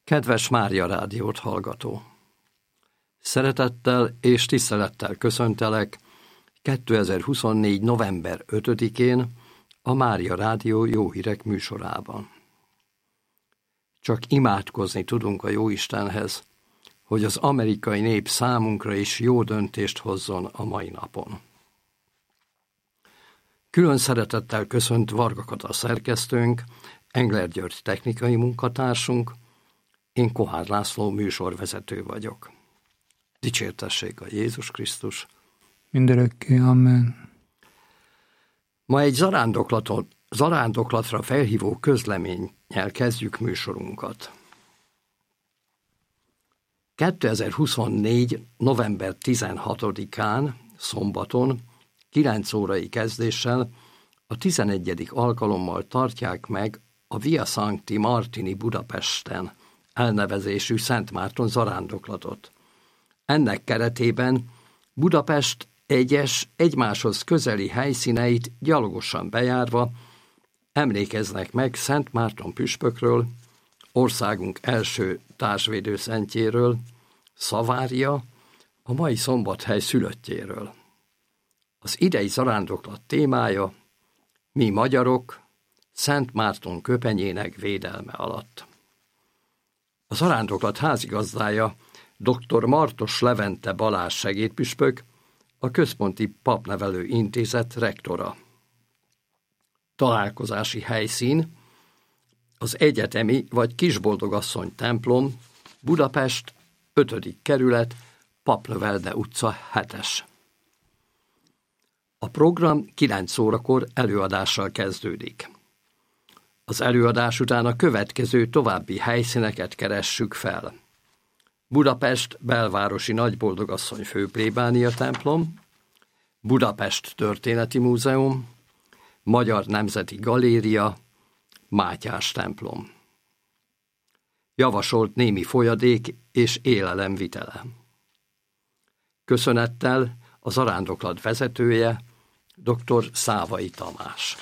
Kedves Mária Rádiót hallgató! Szeretettel és tisztelettel köszöntelek 2024. november 5-én a Mária Rádió Jó Hírek műsorában. Csak imádkozni tudunk a Jóistenhez, hogy az amerikai nép számunkra is jó döntést hozzon a mai napon. Külön szeretettel köszönt Varga Kata szerkesztőnk, Engler György technikai munkatársunk, én Kohár László műsorvezető vagyok. Dicsértessék a Jézus Krisztus. Mindörökké, amen. Ma egy zarándoklatra felhívó közleménnyel kezdjük műsorunkat. 2024. november 16-án, szombaton, 9 órai kezdéssel a 11. alkalommal tartják meg a Via Sancti Martini Budapesten elnevezésű Szent Márton zarándoklatot. Ennek keretében Budapest egyes egymáshoz közeli helyszíneit gyalogosan bejárva emlékeznek meg Szent Márton püspökről, országunk első társvédőszentjéről, Szavária, a mai Szombathely szülöttjéről. Az idei zarándoklat témája: mi magyarok Szent Márton köpenyének védelme alatt. A zarándoklat házigazdája dr. Martos Levente Balázs segédpüspök, a Központi Papnevelő Intézet rektora. Találkozási helyszín az Egyetemi vagy Kisboldogasszony templom, Budapest, 5. kerület, Papnövelde utca 7-es. A program 9 órakor előadással kezdődik. Az előadás után a következő további helyszíneket keressük fel. Budapest belvárosi Nagyboldogasszony főplébánia templom, Budapest Történeti Múzeum, Magyar Nemzeti Galéria, Mátyás templom. Javasolt némi folyadék és élelem vitele. Köszönettel a zarándoklat vezetője, dr. Szávai Tamás.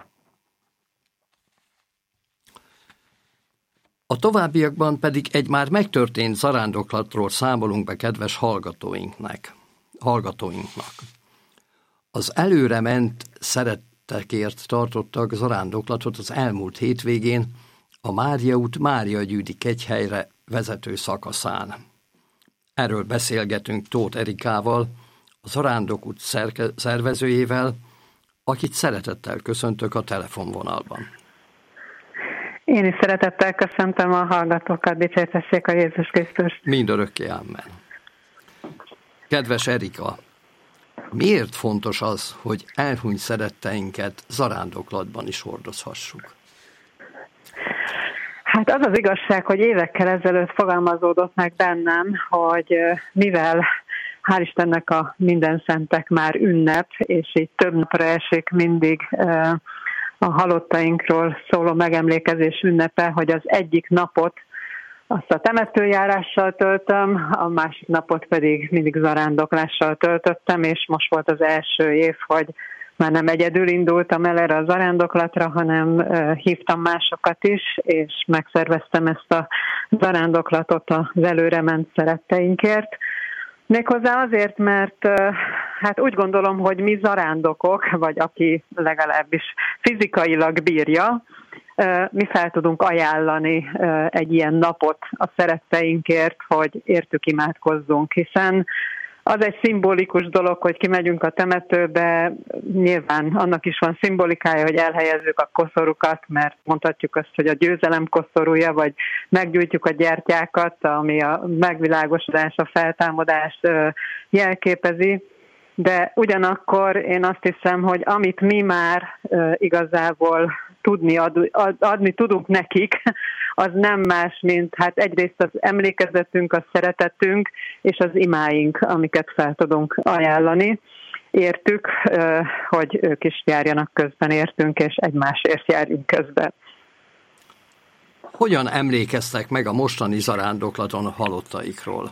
A továbbiakban pedig egy már megtörtént zarándoklatról számolunk be kedves hallgatóinknak. Az előre ment szerettekért tartottak zarándoklatot az elmúlt hétvégén a Mária út Mária Gyűdi kegyhelyre vezető szakaszán. Erről beszélgetünk Tóth Erikával, a Zarándok út szervezőjével, akit szeretettel köszöntök a telefonvonalban. Én is szeretettel köszöntöm a hallgatókat, dicsértessék a Jézus Krisztus. Mindörökké, amen. Kedves Erika, miért fontos az, hogy elhunyt szeretteinket zarándoklatban is hordozhassuk? Hát az az igazság, hogy évekkel ezelőtt fogalmazódott meg bennem, hogy mivel hál' Istennek a minden szentek már ünnep, és így több napra esik mindig a halottainkról szóló megemlékezés ünnepe, hogy az egyik napot azt a temetőjárással töltöm, a másik napot pedig mindig zarándoklással töltöttem, és most volt az első év, hogy már nem egyedül indultam el erre a zarándoklatra, hanem hívtam másokat is, és megszerveztem ezt a zarándoklatot az előre ment szeretteinkért. Méghozzá azért, mert hát úgy gondolom, hogy mi zarándokok, vagy aki legalábbis fizikailag bírja, mi fel tudunk ajánlani egy ilyen napot a szeretteinkért, hogy értük imádkozzunk, hiszen az egy szimbolikus dolog, hogy kimegyünk a temetőbe, nyilván annak is van szimbolikája, hogy elhelyezzük a koszorukat, mert mondhatjuk azt, hogy a győzelem koszorúja, vagy meggyújtjuk a gyertyákat, ami a megvilágosodás, a feltámadás jelképezi. De ugyanakkor én azt hiszem, hogy amit mi már igazából adni tudunk nekik, az nem más, mint hát egyrészt az emlékezetünk, a szeretetünk és az imáink, amiket fel tudunk ajánlani. Értük, hogy ők is járjanak közben értünk, és egymásért járjunk közben. Hogyan emlékeztek meg a mostani zarándoklaton halottaikról?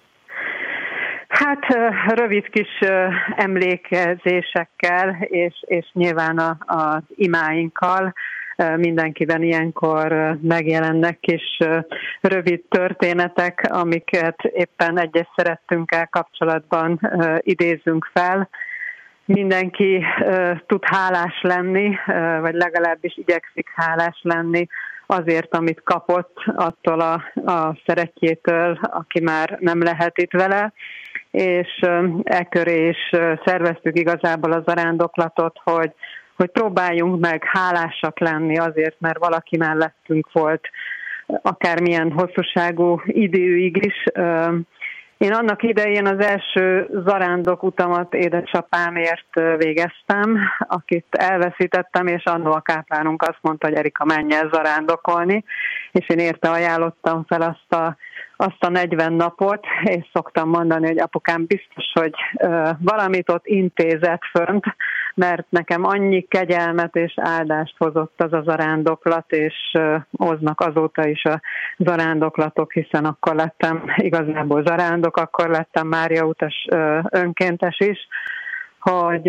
Hát rövid kis emlékezésekkel, és nyilván az imáinkkal. mindenkiben ilyenkor megjelennek kis rövid történetek, amiket éppen egyes szerettünkkel kapcsolatban idézünk fel. Mindenki tud hálás lenni, vagy legalábbis igyekszik hálás lenni azért, amit kapott attól a szeretjétől, aki már nem lehet itt vele, és ekköré is szerveztük igazából az zarándoklatot, hogy próbáljunk meg hálásak lenni azért, mert valaki mellettünk volt akármilyen hosszúságú időig is. Én annak idején az első zarándok utamat édesapámért végeztem, akit elveszítettem, és annó a káplánunk azt mondta, hogy Erika, menj el zarándokolni, és én érte ajánlottam fel azt a 40 napot, és szoktam mondani, hogy apukám biztos, hogy valamit ott intézett fönt, mert nekem annyi kegyelmet és áldást hozott az a zarándoklat, és hoznak azóta is a zarándoklatok, hiszen akkor lettem igazából zarándok, akkor lettem Mária utas önkéntes is, hogy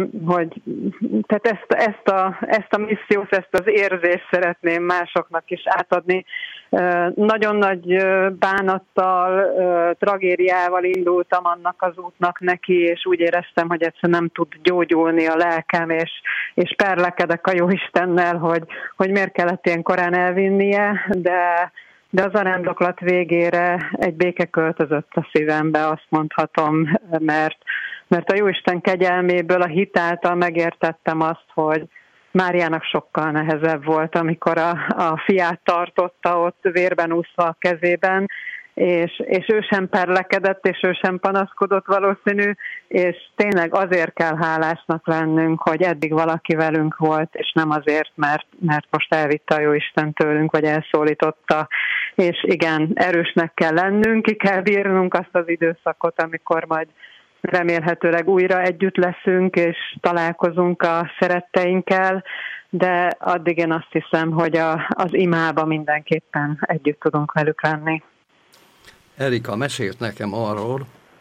tehát ezt a missziót, ezt az érzést szeretném másoknak is átadni. Nagyon nagy bánattal, tragédiával indultam annak az útnak neki, és úgy éreztem, hogy egyszerűen nem tud gyógyulni a lelkem, és perlekedek a Jóistennel, hogy miért kellett ilyen korán elvinnie, de a zarándoklat végére egy béke költözött a szívembe, azt mondhatom, mert a Jóisten kegyelméből, a hit által megértettem azt, hogy Máriának sokkal nehezebb volt, amikor a fiát tartotta ott vérben úszva a kezében, és ő sem perlekedett, és ő sem panaszkodott valószínű, és tényleg azért kell hálásnak lennünk, hogy eddig valaki velünk volt, és nem azért, mert most elvitte a Jóisten tőlünk, vagy elszólította. És igen, erősnek kell lennünk, ki kell bírnunk azt az időszakot, amikor majd remélhetőleg újra együtt leszünk, és találkozunk a szeretteinkkel, de addig én azt hiszem, hogy az imában mindenképpen együtt tudunk velük lenni. Erika mesélt nekem arról,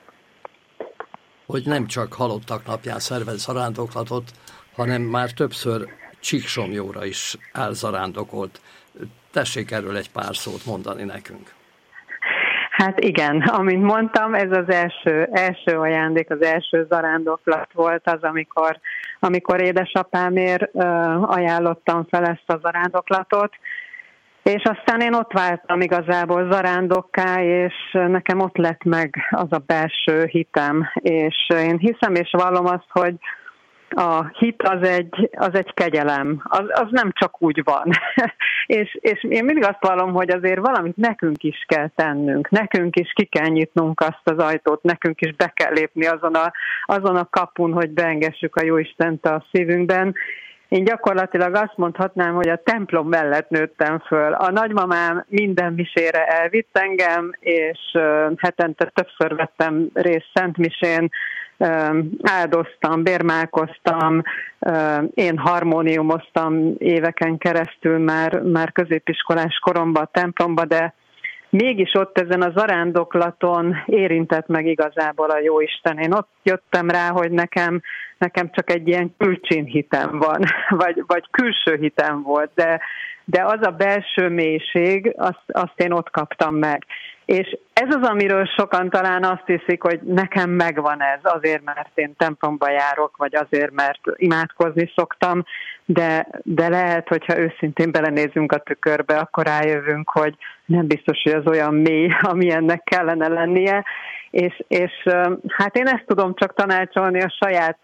hogy nem csak halottak napján szervez zarándoklatot, hanem már többször Csíksomjóra is elzarándokolt. Tessék erről egy pár szót mondani nekünk. Hát igen, amint mondtam, ez az első ajándék, az első zarándoklat volt az, amikor édesapámért ajánlottam fel ezt a zarándoklatot, és aztán én ott váltam igazából zarándokká, és nekem ott lett meg az a belső hitem, és én hiszem és vallom azt, hogy a hit az egy kegyelem, az nem csak úgy van. és én mindig azt vallom, hogy azért valamit nekünk is kell tennünk, nekünk is ki kell nyitnunk azt az ajtót, nekünk is be kell lépni azon a kapun, hogy beengessük a Jóistent a szívünkben. Én gyakorlatilag azt mondhatnám, hogy a templom mellett nőttem föl. A nagymamám minden misére elvitt engem, és hetente többször vettem részt szentmisén, áldoztam, bérmálkoztam, én harmóniumoztam éveken keresztül már középiskolás koromban a templomba, de mégis ott ezen a zarándoklaton érintett meg igazából a Jóisten. Én ott jöttem rá, hogy nekem csak egy ilyen külcsínhitem van, vagy külső hitem volt, de az a belső mélység, azt én ott kaptam meg. És ez az, amiről sokan talán azt hiszik, hogy nekem megvan ez, azért, mert én templomba járok, vagy azért, mert imádkozni szoktam, de lehet, hogyha őszintén belenézünk a tükörbe, akkor rájövünk, hogy nem biztos, hogy az olyan mély, amilyennek kellene lennie. És hát én ezt tudom csak tanácsolni a saját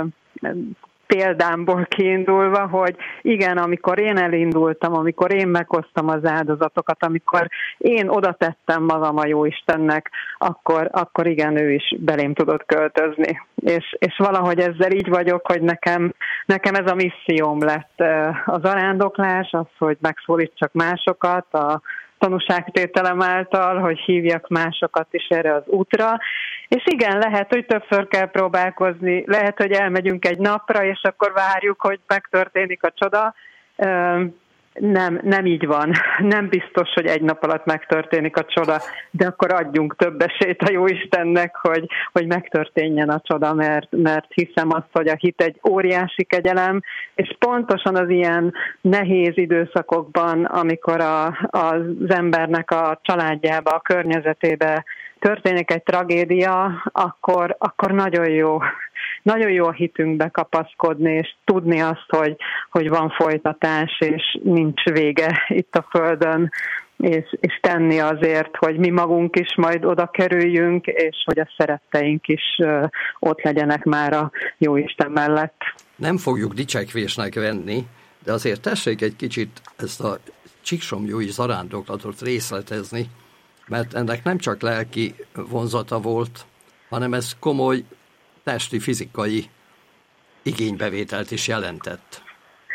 példámból kiindulva, hogy igen, amikor én elindultam, amikor én meghoztam az áldozatokat, amikor én oda tettem magam a Jóistennek, akkor igen, ő is belém tudott költözni. És valahogy ezzel így vagyok, hogy nekem ez a misszióm lett az zarándoklás, az, hogy megszólítsak másokat, a tanúságtételem által, hogy hívjak másokat is erre az útra. És igen, lehet, hogy többször kell próbálkozni, lehet, hogy elmegyünk egy napra, és akkor várjuk, hogy megtörténik a csoda. nem így van. Nem biztos, hogy egy nap alatt megtörténik a csoda, de akkor adjunk több esélyt a Jóistennek, hogy megtörténjen a csoda, mert hiszem azt, hogy a hit egy óriási kegyelem, és pontosan az ilyen nehéz időszakokban, amikor az embernek a családjába, a környezetébe történik egy tragédia, akkor nagyon jó a hitünkbe kapaszkodni, és tudni azt, hogy van folytatás, és nincs vége itt a Földön, és tenni azért, hogy mi magunk is majd oda kerüljünk, és hogy a szeretteink is ott legyenek már a Jóisten mellett. Nem fogjuk dicsekvésnek venni, de azért tessék egy kicsit ezt a csíksomlyói zarándoklatot részletezni, mert ennek nem csak lelki vonzata volt, hanem ez komoly testi, fizikai igénybevételt is jelentett.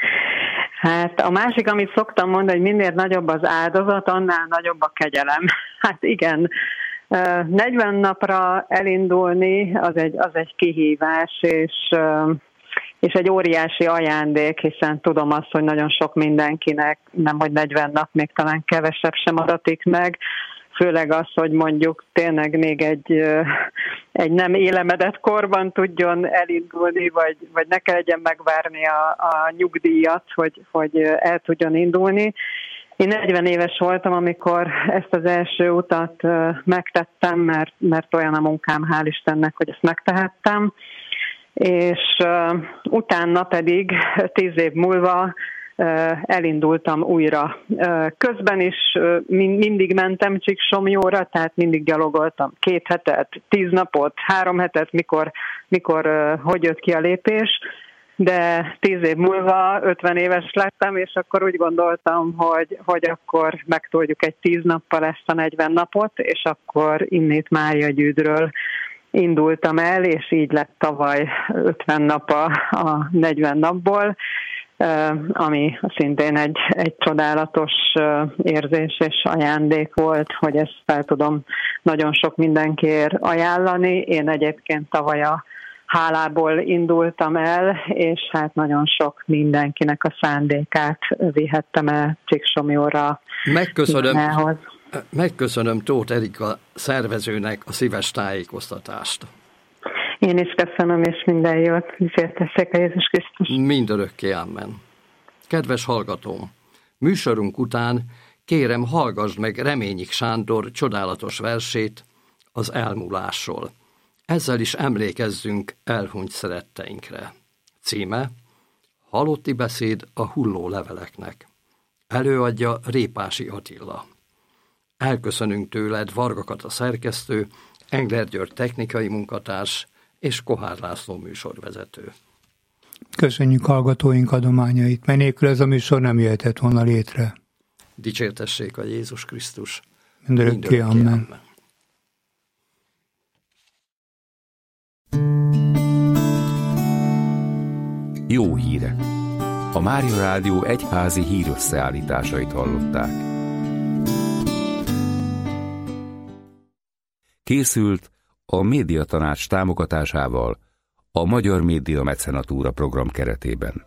Hát a másik, amit szoktam mondani, hogy minél nagyobb az áldozat, annál nagyobb a kegyelem. Hát igen, 40 napra elindulni az egy kihívás, és egy óriási ajándék, hiszen tudom azt, hogy nagyon sok mindenkinek, nem hogy 40 nap, még talán kevesebb sem adatik meg, főleg az, hogy mondjuk tényleg még egy nem élemedett korban tudjon elindulni, vagy ne kelljen megvárni a nyugdíjat, hogy el tudjon indulni. Én 40 éves voltam, amikor ezt az első utat megtettem, mert olyan a munkám, hál' Istennek, hogy ezt megtehettem. És utána pedig 10 év múlva elindultam újra. Közben is mindig mentem Csíksomlyóra, tehát mindig gyalogoltam 2 hetet, 10 napot, 3 hetet, mikor hogy jött ki a lépés, de 10 év múlva 50 éves lettem, és akkor úgy gondoltam, hogy akkor megtoljuk egy 10 nappal ezt a 40 napot, és akkor innét Mária Gyűdről indultam el, és így lett tavaly 50 nap a 40 napból, ami szintén egy csodálatos érzés és ajándék volt, hogy ezt fel tudom nagyon sok mindenkiért ajánlani. Én egyébként tavaly a hálából indultam el, és hát nagyon sok mindenkinek a szándékát vihettem el Csíksomlyóra. Megköszönöm Tóth Erika szervezőnek a szíves tájékoztatást. Én is köszönöm, és minden jót. Dicsértessék a Jézus Krisztus. Mindörökké, amen. Kedves hallgatóm, műsorunk után kérem, hallgassd meg Reményik Sándor csodálatos versét az elmúlásról. Ezzel is emlékezzünk elhunyt szeretteinkre. Címe: Halotti beszéd a hulló leveleknek. Előadja Répási Attila. Elköszönünk tőled, Varga Kata szerkesztő, Engler György technikai munkatárs és Kohár László műsorvezető. Köszönjük hallgatóink adományait, mert nélkül ez a műsor nem jöhetett volna létre. Dicsértessék a Jézus Krisztus. Mindörökké, amen. Jó hírek! A Mária Rádió egyházi hírösszeállításait hallották. Készült a Médiatanács támogatásával a Magyar Média Mecenatúra program keretében.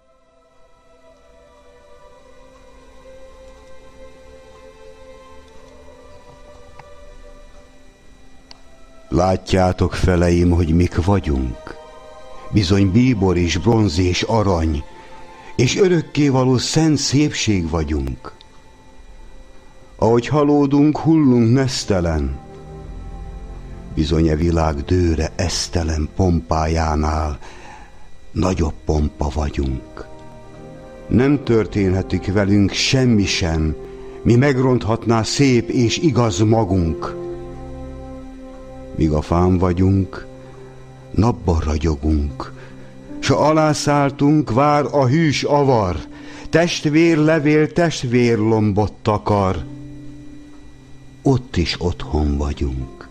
Látjátok, feleim, hogy mik vagyunk? Bizony bíbor és bronz és arany, és örökkévaló szent szépség vagyunk. Ahogy halódunk, hullunk nesztelen, bizony e világ dőre esztelen pompájánál nagyobb pompa vagyunk. Nem történhetik velünk semmi sem, mi megronthatná szép és igaz magunk. Míg a fán vagyunk, napban ragyogunk, s ha alászálltunk, vár a hűs avar, testvér levél testvér lombot takar, ott is otthon vagyunk.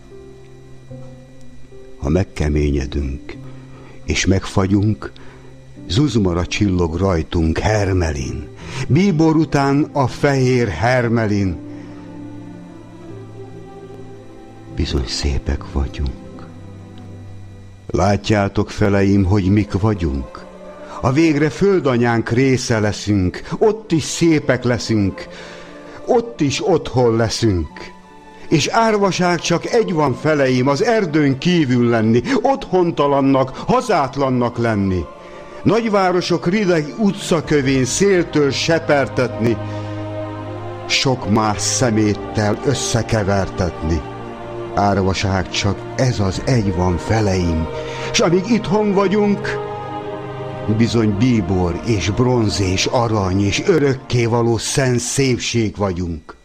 Ha megkeményedünk és megfagyunk, zuzmara csillog rajtunk Hermelin, bíbor után a fehér Hermelin. Bizony szépek vagyunk. Látjátok, feleim, hogy mik vagyunk? a végre földanyánk része leszünk, ott is szépek leszünk, ott is otthon leszünk. És árvaság csak egy van feleim, az erdőn kívül lenni, otthontalannak, hazátlannak lenni. Nagyvárosok rideg utcakövén széltől sepertetni, sok más szeméttel összekevertetni. Árvaság csak ez az egy van feleim, s amíg itthon vagyunk, bizony bíbor és bronz és arany és örökkévaló szent szépség vagyunk.